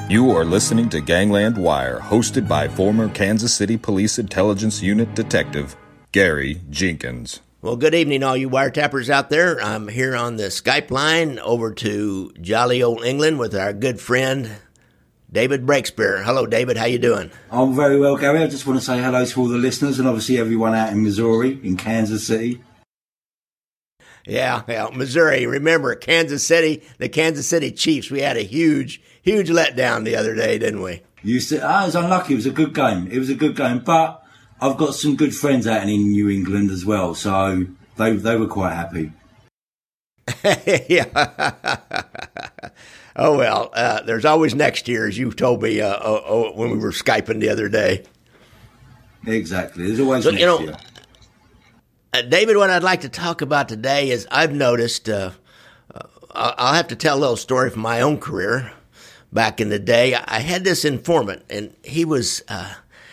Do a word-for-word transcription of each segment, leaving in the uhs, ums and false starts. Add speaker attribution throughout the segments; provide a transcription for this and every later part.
Speaker 1: You are listening to Gangland Wire, hosted by former Kansas City Police Intelligence Unit Detective Gary Jenkins.
Speaker 2: Well, good evening, all you wiretappers out there. I'm here on the Skype line over to jolly old England with our good friend David Breakspear. Hello, David. How you doing?
Speaker 3: I'm very well, Gary. I just want to say hello to all the listeners and obviously everyone out in Missouri, in Kansas City.
Speaker 2: Yeah, yeah, Missouri. Remember, Kansas City, the Kansas City Chiefs. We had a huge, huge letdown the other day, didn't we?
Speaker 3: You said, I was unlucky. It was a good game. It was a good game, but I've got some good friends out in New England as well, so they they were quite happy.
Speaker 2: Yeah. Oh, well, uh, there's always next year, as you told me uh, uh, uh, when we were Skyping the other day.
Speaker 3: Exactly. There's always
Speaker 2: so,
Speaker 3: next
Speaker 2: you know,
Speaker 3: year.
Speaker 2: Uh, David, what I'd like to talk about today is I've noticed, uh, uh, I'll have to tell a little story from my own career. Back in the day, I had this informant, and he was uh,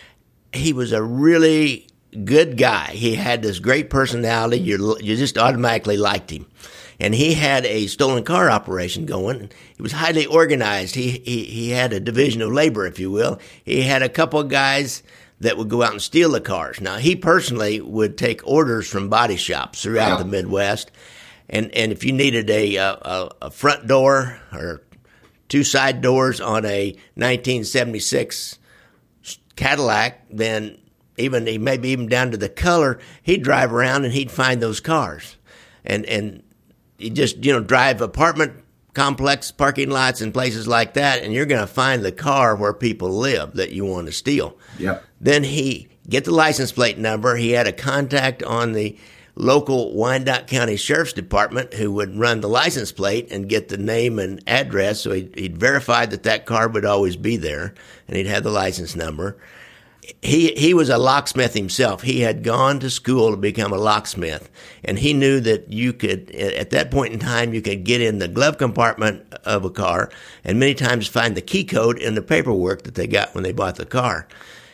Speaker 2: he was a really good guy. He had this great personality. You you just automatically liked him. And he had a stolen car operation going. He was highly organized. He he he had a division of labor, if you will. He had a couple of guys that would go out and steal the cars. Now, he personally would take orders from body shops throughout yeah. the Midwest. And and if you needed a, a a front door or two side doors on a nineteen seventy-six Cadillac, then even maybe even down to the color, he'd drive around and he'd find those cars. And and you just, you know, drive apartment complex parking lots and places like that, and you're going to find the car where people live that you want to steal.
Speaker 3: Yep.
Speaker 2: Then he get the license plate number. He had a contact on the local Wyandotte County Sheriff's Department who would run the license plate and get the name and address. So he'd, he'd verify that that car would always be there, and he'd have the license number. He he was a locksmith himself. He had gone to school to become a locksmith, and he knew that you could, at that point in time, you could get in the glove compartment of a car and many times find the key code in the paperwork that they got when they bought the car.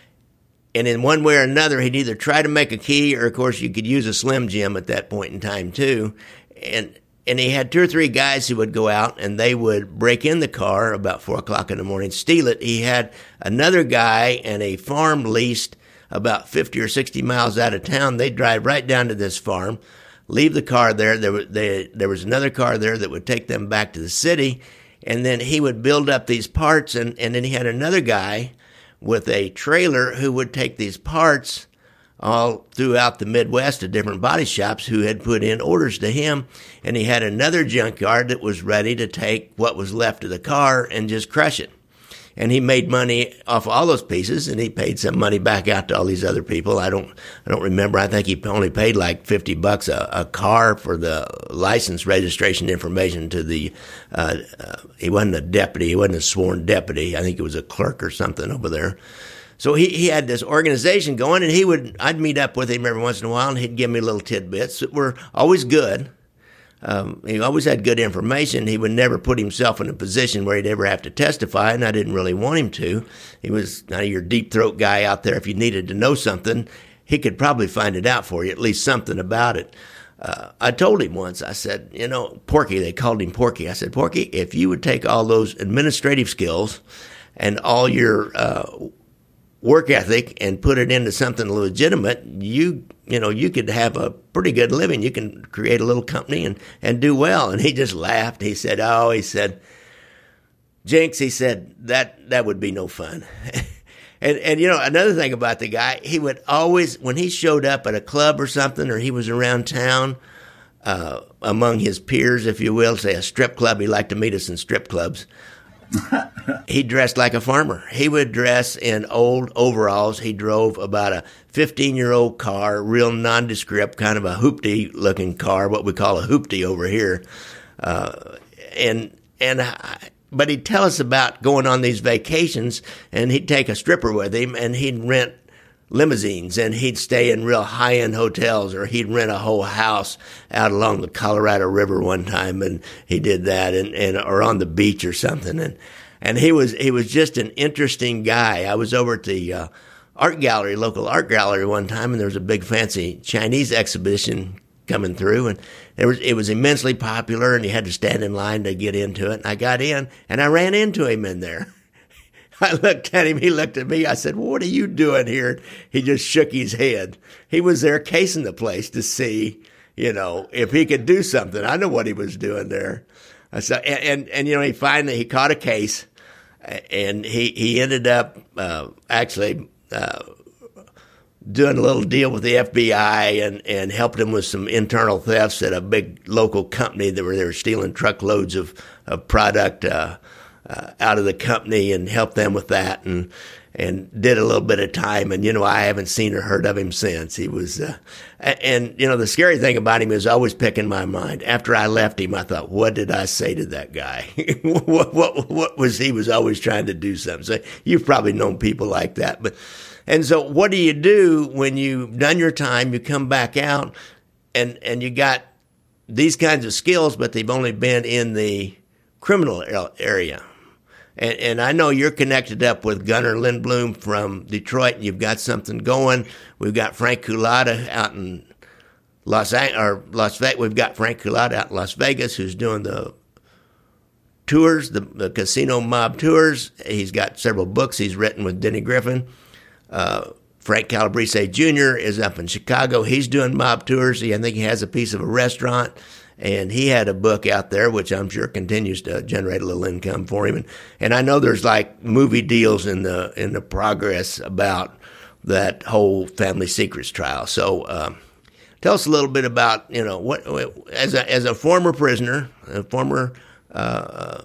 Speaker 2: And in one way or another, he'd either try to make a key, or of course you could use a Slim Jim at that point in time too. And and he had two or three guys who would go out and they would break in the car about four o'clock in the morning, steal it. He had another guy and a farm leased about fifty or sixty miles out of town. They'd drive right down to this farm, leave the car there. There was, they, there was another car there that would take them back to the city. And then he would build up these parts. And, and then he had another guy with a trailer who would take these parts all throughout the Midwest to different body shops who had put in orders to him. And he had another junkyard that was ready to take what was left of the car and just crush it. And he made money off all those pieces, and he paid some money back out to all these other people. I don't, I don't remember. I think he only paid like fifty bucks a, a car for the license registration information to the, uh, uh, he wasn't a deputy. He wasn't a sworn deputy. I think he was a clerk or something over there. So he, he had this organization going, and he would, I'd meet up with him every once in a while, and he'd give me little tidbits that were always good. Um, he always had good information. He would never put himself in a position where he'd ever have to testify, and I didn't really want him to. He was kind of your deep throat guy out there. If you needed to know something, he could probably find it out for you, at least something about it. Uh, I told him once, I said, you know, Porky, they called him Porky. I said, Porky, if you would take all those administrative skills and all your, uh, work ethic and put it into something legitimate, you you know, you could have a pretty good living. You can create a little company and, and do well. And he just laughed. He said, oh, he said, Jinx, he said, that that would be no fun. and, and, you know, another thing about the guy, he would always, when he showed up at a club or something, or he was around town, uh, among his peers, if you will, say a strip club, he liked to meet us in strip clubs, he dressed like a farmer. He would dress in old overalls. He drove about a fifteen-year-old car, real nondescript, kind of a hoopty-looking car, what we call a hoopty over here. Uh, and and but he'd tell us about going on these vacations, and he'd take a stripper with him, and he'd rent limousines, and he'd stay in real high-end hotels, or he'd rent a whole house out along the Colorado River one time, and he did that, and, and or on the beach or something, and and he was he was just an interesting guy. I was over at the uh, art gallery, local art gallery one time, and there was a big fancy Chinese exhibition coming through, and it was it was immensely popular, and you had to stand in line to get into it. And I got in, and I ran into him in there. I looked at him. He looked at me. I said, well, what are you doing here? He just shook his head. He was there casing the place to see, you know, if he could do something. I know what he was doing there. I said, and, and, and you know, he finally, he caught a case, and he, he ended up uh, actually uh, doing a little deal with the F B I and, and helped him with some internal thefts at a big local company that were, they were stealing truckloads of, of product uh, uh, out of the company, and helped them with that, and and did a little bit of time. And, you know, I haven't seen or heard of him since. He was, uh, and, you know, the scary thing about him is always picking my mind. After I left him, I thought, what did I say to that guy? what, what, what was, he was always trying to do something. So you've probably known people like that. But, and so what do you do when you've done your time, you come back out and, and you got these kinds of skills, but they've only been in the criminal area? And, and I know you're connected up with Gunnar Lindblom from Detroit, and you've got something going. We've got Frank Culata out in Los or Las Vegas. We've got Frank Culata out in Las Vegas, who's doing the tours, the, the casino mob tours. He's got several books he's written with Denny Griffin. Uh, Frank Calabrese Junior is up in Chicago. He's doing mob tours. He, I think he has a piece of a restaurant. And he had a book out there, which I'm sure continues to generate a little income for him. And, and I know there's like movie deals in the in the progress about that whole Family Secrets trial. So um, tell us a little bit about, you know, what as a as a former prisoner, a former uh,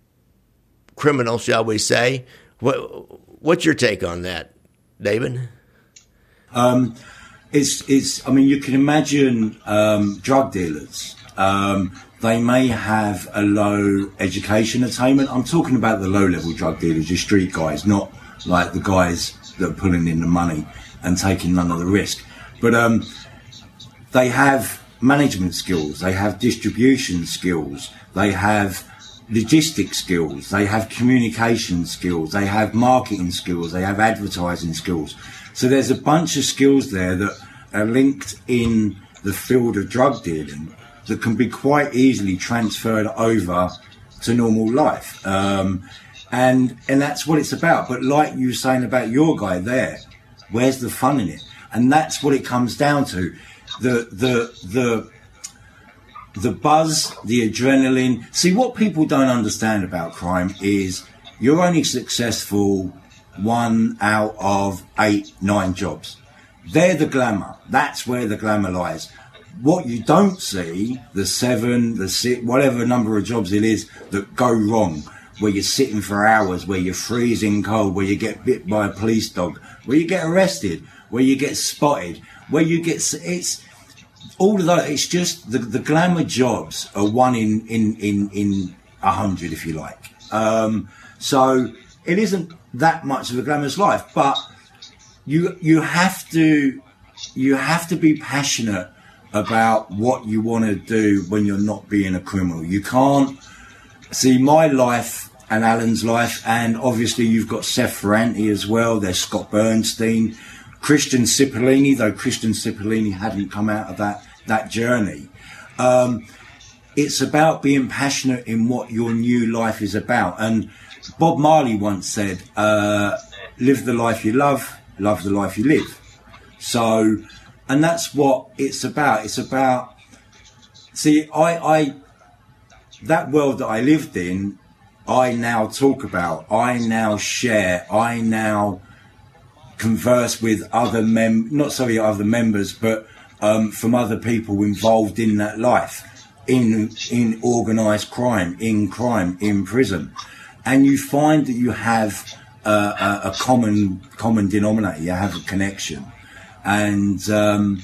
Speaker 2: criminal, shall we say, what what's your take on that, David?
Speaker 3: Um, it's it's. I mean, you can imagine um, drug dealers. Um, they may have a low education attainment. I'm talking about the low-level drug dealers, your street guys, not like the guys that are pulling in the money and taking none of the risk. But um, they have management skills, they have distribution skills, they have logistic skills, they have communication skills, they have marketing skills, they have advertising skills. So there's a bunch of skills there that are linked in the field of drug dealing that can be quite easily transferred over to normal life. Um, and and that's what it's about. But like you were saying about your guy there, where's the fun in it? And that's what it comes down to. The the the the buzz, the adrenaline. See, what people don't understand about crime is you're only successful one out of eight, nine jobs. They're the glamour. That's where the glamour lies. What you don't see, the seven, the six, whatever number of jobs it is that go wrong, where you're sitting for hours, where you're freezing cold, where you get bit by a police dog, where you get arrested, where you get spotted, where you get, it's all of that. It's just the, the glamour jobs are one in, in, in, in a hundred, if you like. Um, so it isn't that much of a glamorous life, but you, you have to, you have to be passionate about what you want to do when you're not being a criminal. You can't see my life and Alan's life, and obviously you've got Seth Ferranti as well. There's Scott Bernstein, Christian Cipollini, though Christian Cipollini hadn't come out of that that journey. Um, it's about being passionate in what your new life is about. And Bob Marley once said, uh, live the life you love, love the life you live. So, and that's what it's about. It's about, see, I, I, that world that I lived in, I now talk about, I now share, I now converse with other mem, not sorry, other members, but um, from other people involved in that life, in in organised crime, in crime, in prison, and you find that you have uh, a, a common common denominator. You have a connection. And um,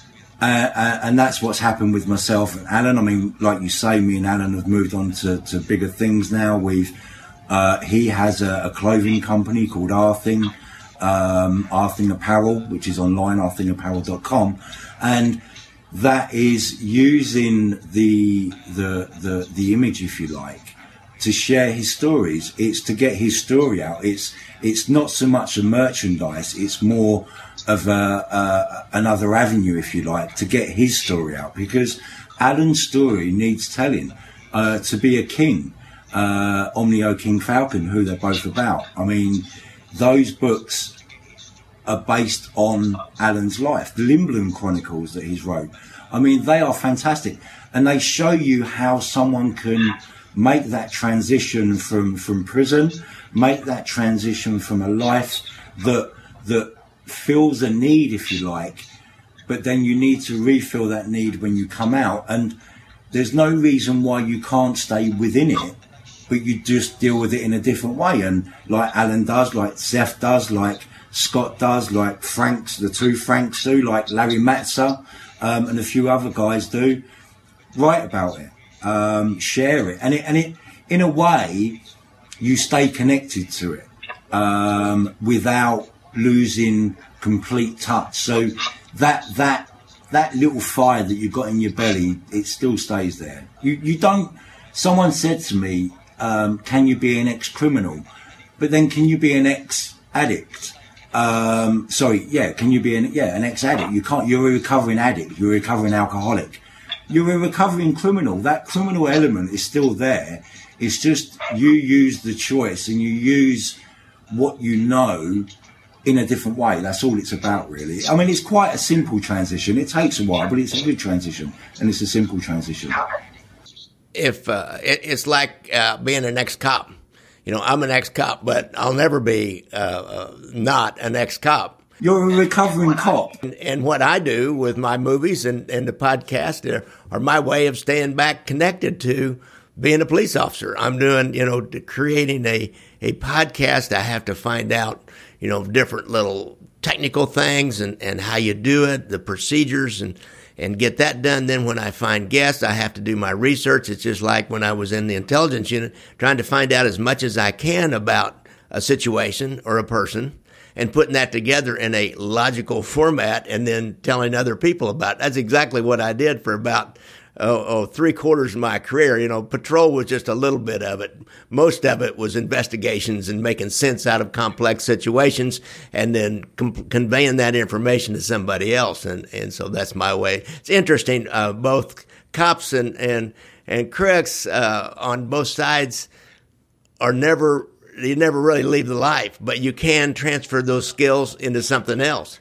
Speaker 3: uh, and that's what's happened with myself and Alan. I mean, like you say, me and Alan have moved on to, to bigger things now. We've uh, he has a, a clothing company called Arthing, um, Arthing Apparel, which is online, arthing apparel dot com, and that is using the the the the image, if you like, to share his stories. It's to get his story out. It's it's not so much a merchandise. It's more of a, uh, another avenue, if you like, to get his story out, because Alan's story needs telling. Uh, to be a king, uh, Omnio King Falcon, who they're both about. I mean, those books are based on Alan's life. The Limblom Chronicles that he's wrote, I mean, they are fantastic. And they show you how someone can make that transition from, from prison, make that transition from a life that that fills a need, if you like, but then you need to refill that need when you come out. And there's no reason why you can't stay within it, but you just deal with it in a different way. And like Alan does, like Zeph does, like Scott does, like Franks, the two Franks do, like Larry Matza, um, and a few other guys do, write about it, um, share it. And it, and it, in a way, you stay connected to it, um, without losing complete touch. So that, that, that little fire that you've got in your belly, it still stays there. You, you don't, someone said to me, um, can you be an ex-criminal? But then can you be an ex-addict? Um, sorry, yeah, can you be an, yeah, an ex-addict? You can't, you're a recovering addict, you're a recovering alcoholic. You're a recovering criminal. That criminal element is still there. It's just you use the choice and you use what you know in a different way. That's all it's about, really. I mean, it's quite a simple transition. It takes a while, but it's a good transition, and it's a simple transition.
Speaker 2: If uh, it, it's like uh, being an ex-cop. You know, I'm an ex-cop, but I'll never be uh, uh, not an ex-cop.
Speaker 3: You're a recovering cop.
Speaker 2: And, and what I do with my movies and, and the podcast are, are my way of staying back connected to being a police officer. I'm doing, you know, creating a, a podcast. I have to find out, you know, different little technical things and, and how you do it, the procedures, and, and get that done. Then when I find guests, I have to do my research. It's just like when I was in the intelligence unit, trying to find out as much as I can about a situation or a person and putting that together in a logical format and then telling other people about it. That's exactly what I did for about Oh, oh, three quarters of my career. You know, patrol was just a little bit of it. Most of it was investigations and making sense out of complex situations and then com- conveying that information to somebody else. And, and so that's my way. It's interesting. Uh, both cops and, and, and crooks, uh, on both sides are never, you never really leave the life, but you can transfer those skills into something else.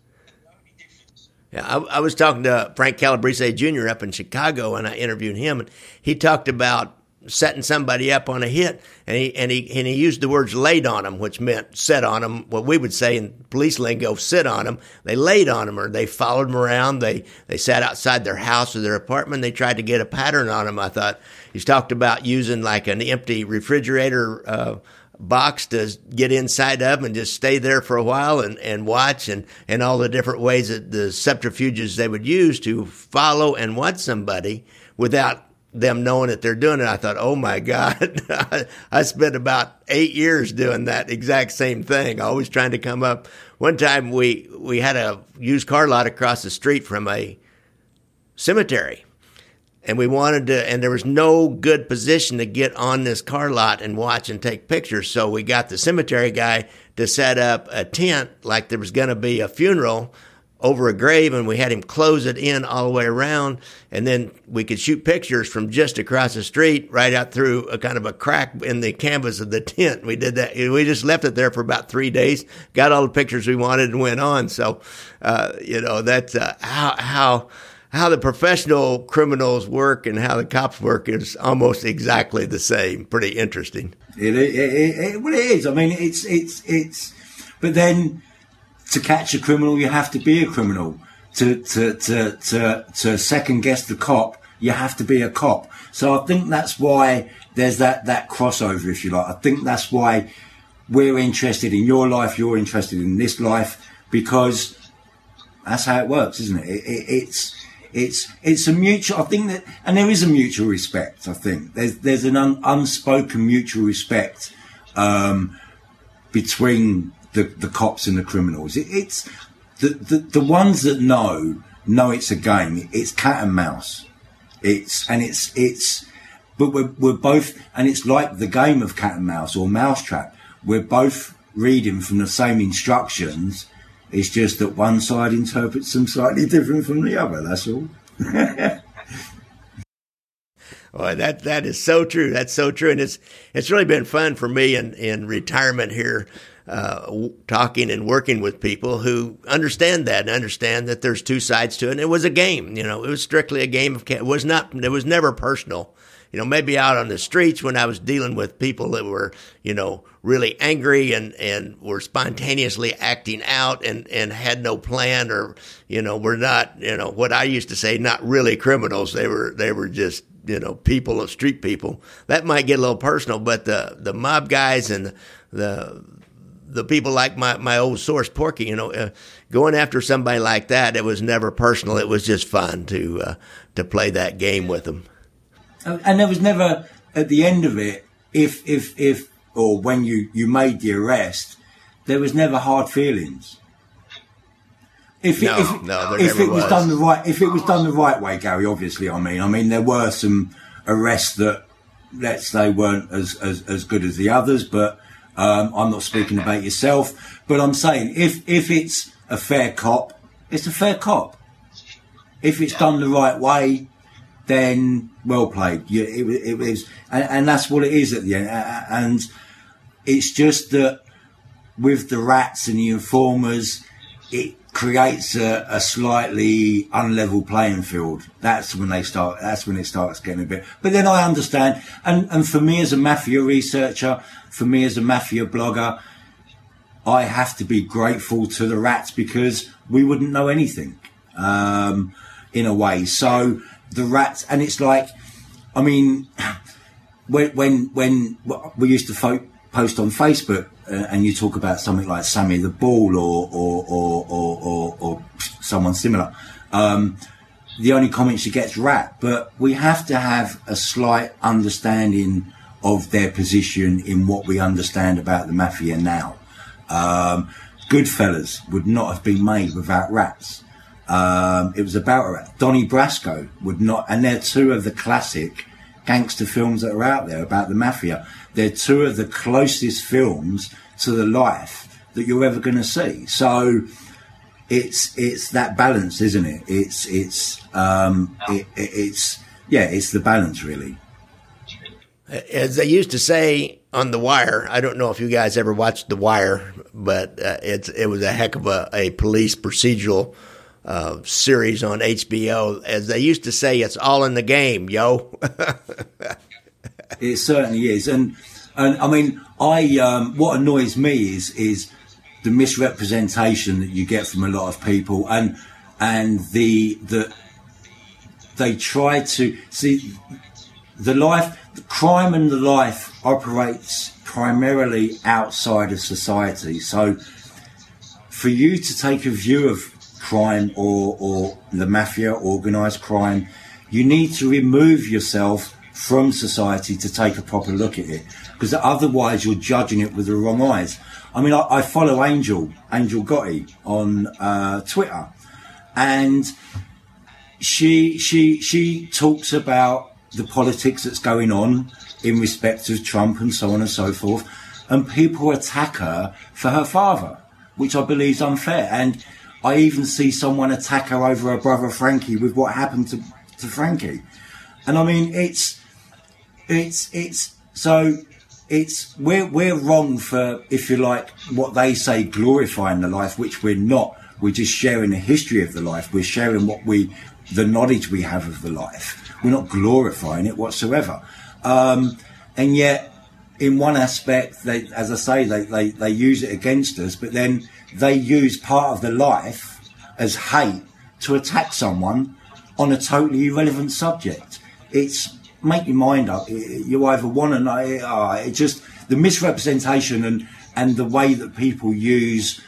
Speaker 2: Yeah, I, I was talking to Frank Calabrese Junior up in Chicago, and I interviewed him, and he talked about setting somebody up on a hit, and he and he and he used the words "laid on them," which meant set on them. What we would say in police lingo, sit on them. They laid on them, or they followed them around. They they sat outside their house or their apartment. They tried to get a pattern on them. I thought he's talked about using like an empty refrigerator uh, box to get inside of and just stay there for a while and, and watch and, and all the different ways that the subterfuges they would use to follow and watch somebody without them knowing that they're doing it. I thought, oh my God, I spent about eight years doing that exact same thing, always trying to come up. One time we, we had a used car lot across the street from a cemetery. And we wanted to, and there was no good position to get on this car lot and watch and take pictures. So we got the cemetery guy to set up a tent like there was going to be a funeral over a grave, and we had him close it in all the way around. And then we could shoot pictures from just across the street right out through a kind of a crack in the canvas of the tent. We did that. We just left it there for about three days, got all the pictures we wanted and went on. So, uh, you know, that's uh, how, how, How the professional criminals work and how the cops work is almost exactly the same. Pretty interesting.
Speaker 3: It, it, it, it, well, it is. I mean, it's, it's, it's, but then to catch a criminal, you have to be a criminal. To, to, to, to, to second guess the cop, you have to be a cop. So I think that's why there's that, that crossover, if you like. I think that's why we're interested in your life, you're interested in this life, because that's how it works, isn't it? it, it it's, It's it's a mutual. I think that, and there is a mutual respect. I think there's there's an un, unspoken mutual respect um, between the, the cops and the criminals. It, it's the, the the ones that know know it's a game. It's cat and mouse. It's and it's it's. But we're we're both, and it's like the game of cat and mouse or mousetrap. We're both reading from the same instructions. It's just that one side interprets them slightly different from the other, that's all.
Speaker 2: Well, that that is so true. That's so true, and it's it's really been fun for me in in retirement here, uh, w- talking and working with people who understand that and understand that there's two sides to it. And it was a game, you know. It was strictly a game of. It was not. It was never personal. You know, maybe out on the streets when I was dealing with people that were, you know, really angry and, and were spontaneously acting out and, and had no plan, or, you know, were not, you know, what I used to say, not really criminals. They were, they were just, you know, people, street people. That might get a little personal, but the, the mob guys and the, the people like my, my old source Porky, you know, uh, going after somebody like that, it was never personal. It was just fun to, uh, to play that game with them.
Speaker 3: And there was never, at the end of it, if, if, if, or when you, you made the arrest, there was never hard feelings. If it,
Speaker 2: no,
Speaker 3: if,
Speaker 2: no, there
Speaker 3: if
Speaker 2: never
Speaker 3: it was,
Speaker 2: was
Speaker 3: done the right, if it was done the right way, Gary, obviously, I mean, I mean, there were some arrests that, let's say, weren't as, as, as good as the others, but, um, I'm not speaking about yourself, but I'm saying if, if it's a fair cop, it's a fair cop. If it's done the right way, then well played. Yeah, it, it was, and, and that's what it is at the end. And it's just that with the rats and the informers, it creates a, a slightly unlevel playing field. That's when they start. That's when it starts getting a bit. But then I understand. And and for me as a mafia researcher, for me as a mafia blogger, I have to be grateful to the rats because we wouldn't know anything, um, in a way. So. The rats, and it's like, I mean, when when when we used to fo- post on Facebook, uh, and you talk about something like Sammy the Bull or or or or, or, or someone similar, um, the only comment she gets rat. But we have to have a slight understanding of their position in what we understand about the mafia now. Um, Goodfellas would not have been made without rats. Um, it was about a rat. Donnie Brasco would not, and they're two of the classic gangster films that are out there about the mafia. They're two of the closest films to the life that you're ever going to see. So it's it's that balance, isn't it? It's it's um, it, it, it's yeah, it's the balance really.
Speaker 2: As they used to say on The Wire, I don't know if you guys ever watched The Wire, but uh, it's it was a heck of a, a police procedural Uh, series on H B O. As they used to say, it's all in the game, yo.
Speaker 3: It certainly is, and and I mean, I um, what annoys me is is the misrepresentation that you get from a lot of people, and and the the they try to see the life, the crime and the life operates primarily outside of society. So for you to take a view of crime or, or the mafia, organised crime, you need to remove yourself from society to take a proper look at it, because otherwise you're judging it with the wrong eyes. I mean, I, I follow Angel, Angel Gotti on uh, Twitter, and she she she talks about the politics that's going on in respect of Trump and so on and so forth, and people attack her for her father, which I believe is unfair. And I even see someone attack her over her brother Frankie with what happened to, to Frankie. And I mean, it's, it's, it's, so it's, we're, we're wrong for, if you like, what they say, glorifying the life, which we're not. We're just sharing the history of the life. We're sharing what we, the knowledge we have of the life. We're not glorifying it whatsoever. Um, and yet, in one aspect, they, as I say, they, they, they use it against us, but then they use part of the life as hate to attack someone on a totally irrelevant subject. It's, make your mind up. You either want to know, uh, it just, the misrepresentation and, and the way that people use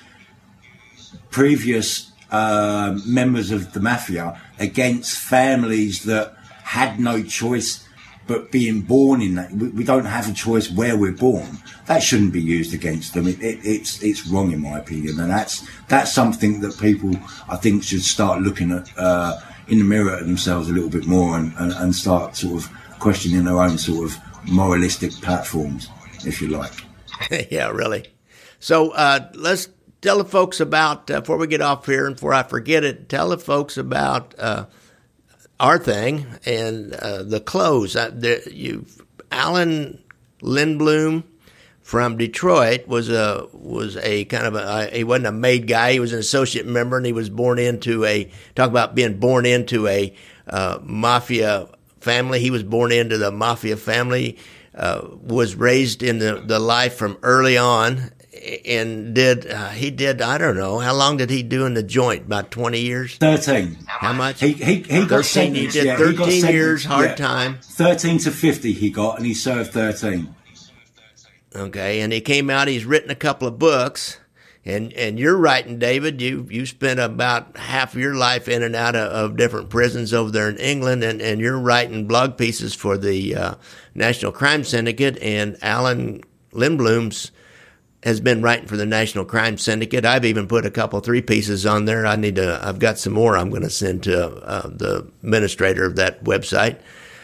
Speaker 3: previous uh, members of the mafia against families that had no choice but being born in that. We don't have a choice where we're born. That shouldn't be used against them. It, it, it's it's wrong in my opinion, and that's that's something that people, I think, should start looking at uh, in the mirror at themselves a little bit more, and, and, and start sort of questioning their own sort of moralistic platforms, if you like.
Speaker 2: Yeah, really. So uh, let's tell the folks about, uh, before we get off here and before I forget it, tell the folks about uh, our thing and uh, the clothes. Uh, there, you, Alan Lindblom from Detroit was a was a kind of a he wasn't a made guy. He was an associate member, and he was born into a talk about being born into a uh, mafia family. He was born into the mafia family. Uh, was raised in the, the life from early on, and did uh, he did I don't know how long did he do in the joint? About twenty years.
Speaker 3: Thirteen.
Speaker 2: How much?
Speaker 3: He he he got
Speaker 2: thirteen.
Speaker 3: sentenced.
Speaker 2: He did
Speaker 3: yeah,
Speaker 2: thirteen
Speaker 3: he got sentenced,
Speaker 2: years, hard
Speaker 3: yeah.
Speaker 2: time.
Speaker 3: Thirteen to fifty he got, and he served thirteen.
Speaker 2: Okay, and he came out. He's written a couple of books, and and you're writing, David. You you spent about half your life in and out of, of different prisons over there in England, and, and you're writing blog pieces for the uh, National Crime Syndicate. And Alan Lindblom's has been writing for the National Crime Syndicate. I've even put a couple, three pieces on there. I need to. I've got some more. I'm going to send to uh, the administrator of that website,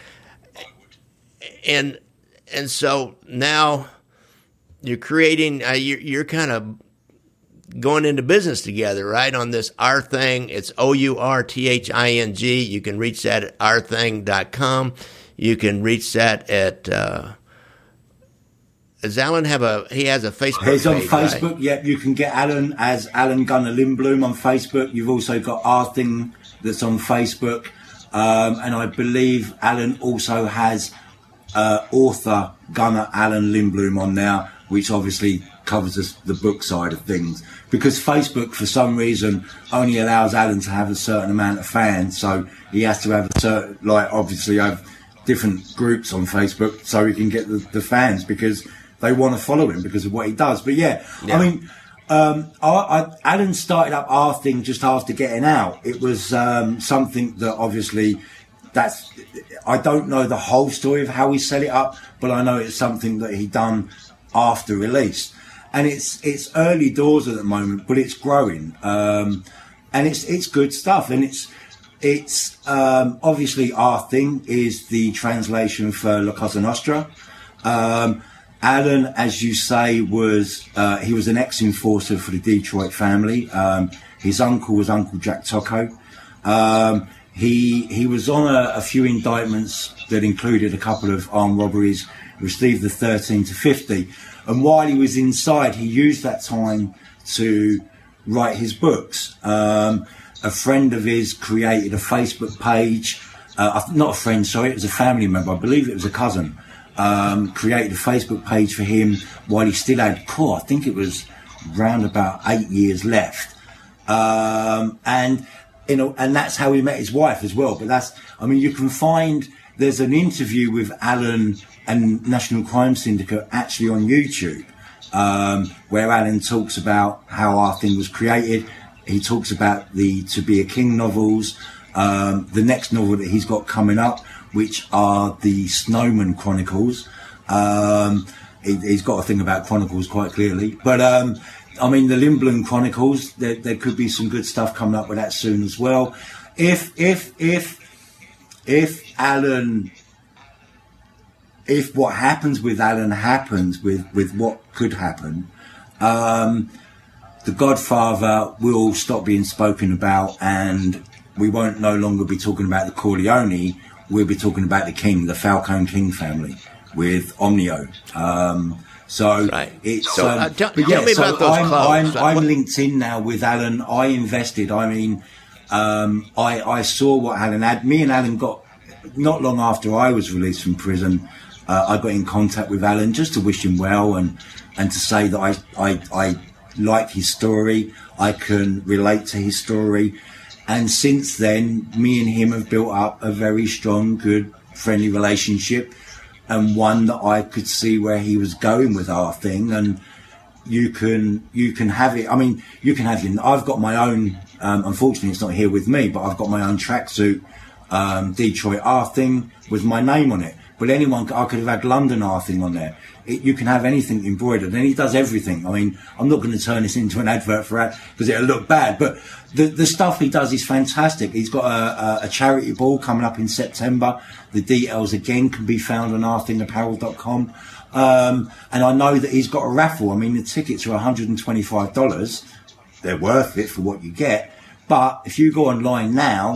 Speaker 2: and and so now. You're creating, uh, you're, you're kind of going into business together, right? On this Our Thing. It's O U R T H I N G. You can reach that at our thing dot com. You can reach that at, uh, does Alan have a, he has a Facebook
Speaker 3: He's on
Speaker 2: page,
Speaker 3: Facebook.
Speaker 2: Right?
Speaker 3: Yep, you can get Alan as Alan Gunnar Lindblom on Facebook. You've also got Our Thing that's on Facebook. Um, and I believe Alan also has uh, author Gunnar Alan Lindblom on there, which obviously covers us, the book side of things. Because Facebook, for some reason, only allows Alan to have a certain amount of fans, so he has to have a certain, like, obviously have different groups on Facebook so he can get the, the fans, because they want to follow him because of what he does. But yeah, yeah. I mean, um, I, I, Alan started up Our Thing just after getting out. It was um, something that obviously, that's, I don't know the whole story of how he set it up, but I know it's something that he done after release, and it's it's early doors at the moment, but it's growing, um, and it's it's good stuff, and it's it's um, obviously Our Thing is the translation for La Cosa Nostra. Um, Alan, as you say, was uh, he was an ex-enforcer for the Detroit family. Um, his uncle was Uncle Jack Tocco. Um, he he was on a, a few indictments that included a couple of armed robberies. Received the thirteen to fifty, and while he was inside, he used that time to write his books. Um, a friend of his created a Facebook page, uh, not a friend, sorry, it was a family member, I believe it was a cousin, um, created a Facebook page for him while he still had, oh, I think it was round about eight years left. Um, and, you know, and that's how he met his wife as well. But that's, I mean, you can find, there's an interview with Alan and National Crime Syndicate actually on YouTube, um, where Alan talks about how Our Thing was created. He talks about the To Be a King novels, um, the next novel that he's got coming up, which are the Snowman Chronicles. Um, he, he's got a thing about Chronicles quite clearly. But, um, I mean, the Lindblom Chronicles, there, there could be some good stuff coming up with that soon as well. If, if, if, if Alan... If what happens with Alan happens with, with what could happen, um, The Godfather will stop being spoken about, and we won't no longer be talking about the Corleone. We'll be talking about the King, the Falcone King family, with Omnio. Um, so
Speaker 2: right.
Speaker 3: it's.
Speaker 2: So,
Speaker 3: um,
Speaker 2: uh, tell,
Speaker 3: but
Speaker 2: tell
Speaker 3: yeah,
Speaker 2: me
Speaker 3: so
Speaker 2: about those
Speaker 3: I'm,
Speaker 2: clothes.
Speaker 3: I'm, I'm linked in now with Alan. I invested. I mean, um, I, I saw what Alan had. Me and Alan got, not long after I was released from prison, uh, I got in contact with Alan just to wish him well and, and to say that I, I, I like his story. I can relate to his story. And since then, me and him have built up a very strong, good, friendly relationship, and one that I could see where he was going with Our Thing. And you can, you can have it. I mean, you can have your, I've got my own, um, unfortunately it's not here with me, but I've got my own tracksuit, um, Detroit Our Thing with my name on it. But anyone, I could have had London Our Thing on there. It, you can have anything embroidered, and he does everything. I mean, I'm not going to turn this into an advert for that because it'll look bad, but the the stuff he does is fantastic. He's got a, a, a charity ball coming up in September. The details again can be found on our thing apparel dot com. Um, and I know that he's got a raffle. I mean, the tickets are one hundred twenty-five dollars. They're worth it for what you get. But if you go online now,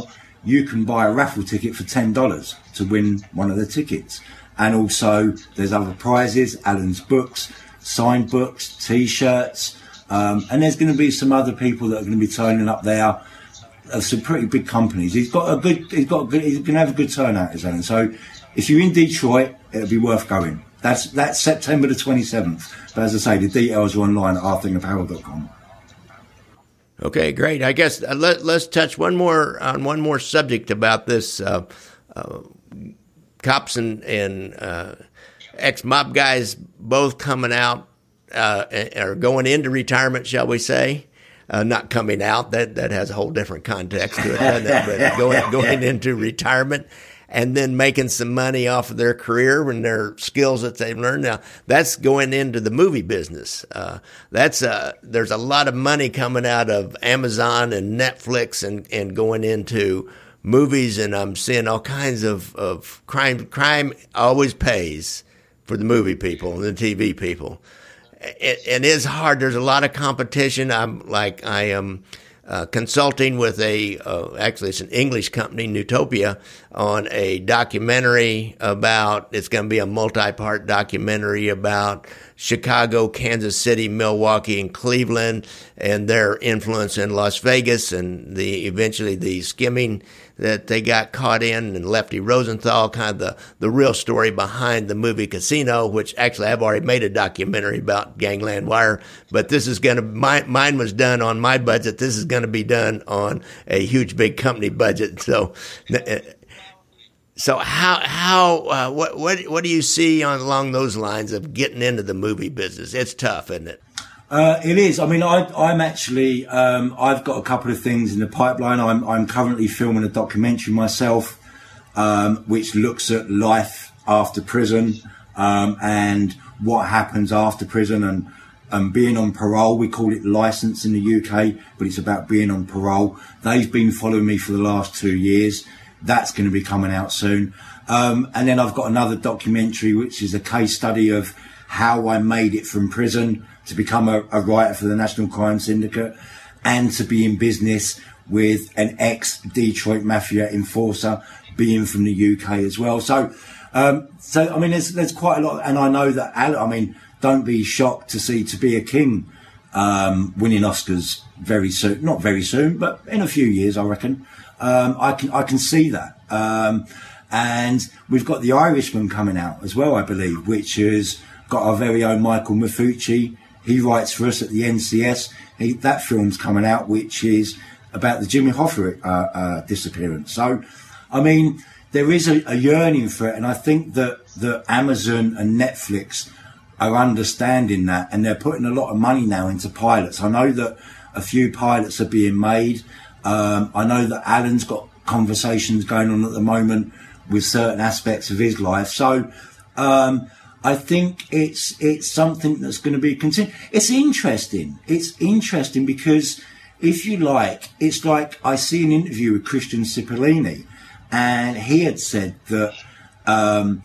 Speaker 3: you can buy a raffle ticket for ten dollars to win one of the tickets. And also there's other prizes, Alan's books, signed books, T-shirts, um, and there's going to be some other people that are going to be turning up there. Uh, some pretty big companies. He's got a good. He's got. A good, he's going to have a good turnout, is Alan. So, if you're in Detroit, it'll be worth going. That's that's September the twenty-seventh. But as I say, the details are online at arthur apparel dot com.
Speaker 2: Okay, great. I guess uh, let, let's touch one more on one more subject about this. Uh, uh, cops and and uh, ex-mob guys both coming out uh, or going into retirement, shall we say? Uh, not coming out, that that has a whole different context to it, doesn't it? But going, going into retirement and then making some money off of their career and their skills that they've learned. Now, that's going into the movie business. Uh, that's uh, there's a lot of money coming out of Amazon and Netflix and, and going into movies, and I'm seeing all kinds of, of crime. Crime always pays for the movie people and the T V people. It, it is hard. There's a lot of competition. I'm like, I am uh, consulting with a, uh, actually it's an English company, Newtopia, on a documentary about, it's going to be a multi-part documentary about Chicago, Kansas City, Milwaukee, and Cleveland, and their influence in Las Vegas, and the eventually the skimming that they got caught in, and Lefty Rosenthal, kind of the, the real story behind the movie Casino, which actually I've already made a documentary about Gangland Wire, but this is going to, my, mine was done on my budget. This is going to be done on a huge, big company budget. So, so how, how, uh, what, what, what do you see on along those lines of getting into the movie business? It's tough, isn't it?
Speaker 3: Uh, it is. I mean, I, I'm actually, um, I've got a couple of things in the pipeline. I'm, I'm currently filming a documentary myself, um, which looks at life after prison, um, and what happens after prison and, and being on parole. We call it license in the U K, but it's about being on parole. They've been following me for the last two years. That's going to be coming out soon. Um, and then I've got another documentary, which is a case study of how I made it from prison to become a, a writer for the National Crime Syndicate and to be in business with an ex-Detroit Mafia enforcer, being from the U K as well. So, um, so I mean, there's, there's quite a lot. And I know that, I mean, don't be shocked to see To Be a King um, winning Oscars very soon. Not very soon, but in a few years, I reckon. Um, I can I can see that. Um, and we've got The Irishman coming out as well, I believe, which has got our very own Michael Mafucci. He writes for us at the N C S. He, that film's coming out, which is about the Jimmy Hoffa uh, uh, disappearance. So, I mean, there is a, a yearning for it, and I think that, that Amazon and Netflix are understanding that, and they're putting a lot of money now into pilots. I know that a few pilots are being made. Um, I know that Alan's got conversations going on at the moment with certain aspects of his life. So, um, I think it's it's something that's going to be continued. It's interesting. It's interesting because, if you like, it's like I see an interview with Christian Cipollini, and he had said that um,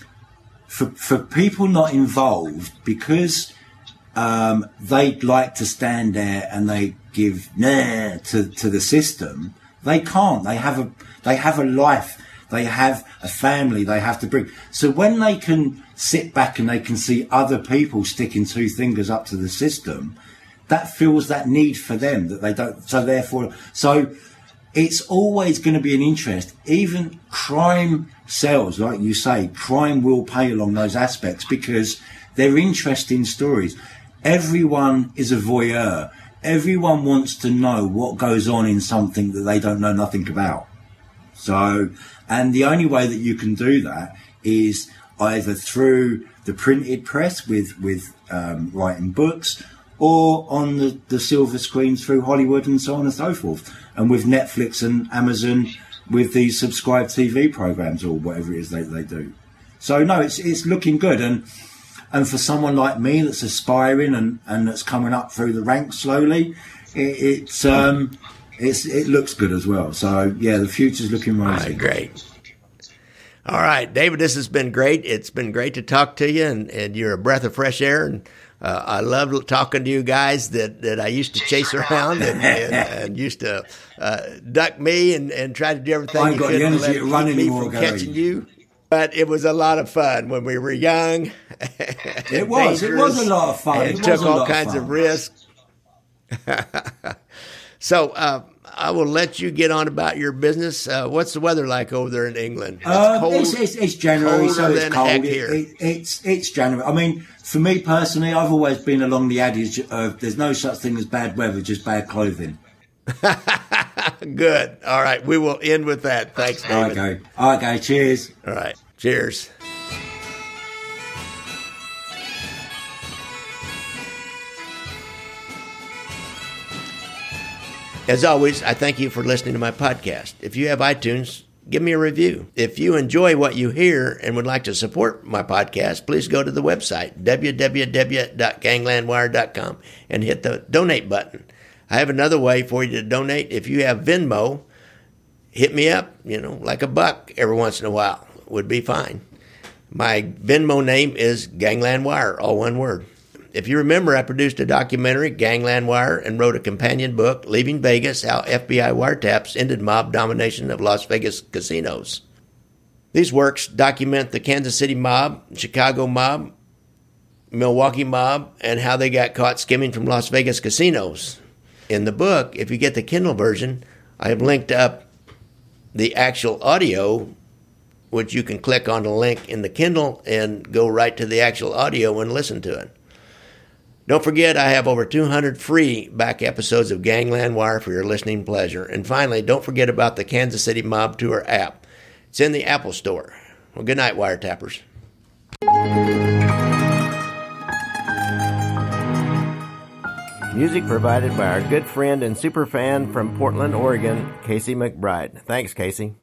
Speaker 3: for for people not involved, because um, they'd like to stand there and they give nah to to the system, they can't. They have a they have a life. They have a family they have to bring. So when they can sit back and they can see other people sticking two fingers up to the system, that fills that need for them that they don't. So therefore, so it's always going to be an interest. Even crime sells, like you say, crime will pay along those aspects because they're interesting stories. Everyone is a voyeur. Everyone wants to know what goes on in something that they don't know nothing about. So, and the only way that you can do that is either through the printed press with, with um, writing books, or on the, the silver screen through Hollywood and so on and so forth. And with Netflix and Amazon, with these subscribed T V programs or whatever it is they, they do. So no, it's it's looking good. And and for someone like me that's aspiring and, and that's coming up through the ranks slowly, it, it's... Um, It's, it looks good as well. So, yeah, the future's looking rosy.
Speaker 2: Right, great. All right, David, this has been great. It's been great to talk to you, and, and you're a breath of fresh air. And uh, I love talking to you guys that, that I used to chase around and, and, and used to uh, duck me and, and try to do everything
Speaker 3: I
Speaker 2: you
Speaker 3: got
Speaker 2: could
Speaker 3: the
Speaker 2: to
Speaker 3: energy
Speaker 2: let
Speaker 3: to run
Speaker 2: keep me
Speaker 3: anymore,
Speaker 2: from
Speaker 3: Gary.
Speaker 2: catching you. But it was a lot of fun when we were young.
Speaker 3: It was. It was a lot of fun.
Speaker 2: And
Speaker 3: It
Speaker 2: took
Speaker 3: was a
Speaker 2: all
Speaker 3: lot of
Speaker 2: kinds
Speaker 3: fun.
Speaker 2: of risks. So uh, I will let you get on about your business. Uh, what's the weather like over there in England? It's
Speaker 3: Um,
Speaker 2: cold.
Speaker 3: it's, it's, it's January,
Speaker 2: colder
Speaker 3: so it's
Speaker 2: than
Speaker 3: cold.
Speaker 2: heck
Speaker 3: It,
Speaker 2: here.
Speaker 3: it, it's it's January. I mean, for me personally, I've always been along the adage of there's no such thing as bad weather, just bad clothing.
Speaker 2: Good. All right. We will end with that. Thanks, David.
Speaker 3: Okay. Okay. Cheers.
Speaker 2: All right. Cheers. As always, I thank you for listening to my podcast. If you have iTunes, give me a review. If you enjoy what you hear and would like to support my podcast, please go to the website, w w w dot gangland wire dot com, and hit the donate button. I have another way for you to donate. If you have Venmo, hit me up, you know, like a buck every once in a while would be fine. My Venmo name is Gangland Wire, all one word. If you remember, I produced a documentary, Gangland Wire, and wrote a companion book, Leaving Vegas, How F B I Wiretaps Ended Mob Domination of Las Vegas Casinos. These works document the Kansas City mob, Chicago mob, Milwaukee mob, and how they got caught skimming from Las Vegas casinos. In the book, if you get the Kindle version, I have linked up the actual audio, which you can click on the link in the Kindle and go right to the actual audio and listen to it. Don't forget, I have over two hundred free back episodes of Gangland Wire for your listening pleasure. And finally, don't forget about the Kansas City Mob Tour app. It's in the Apple Store. Well, good night, wiretappers. Music provided by our good friend and superfan from Portland, Oregon, Casey McBride. Thanks, Casey.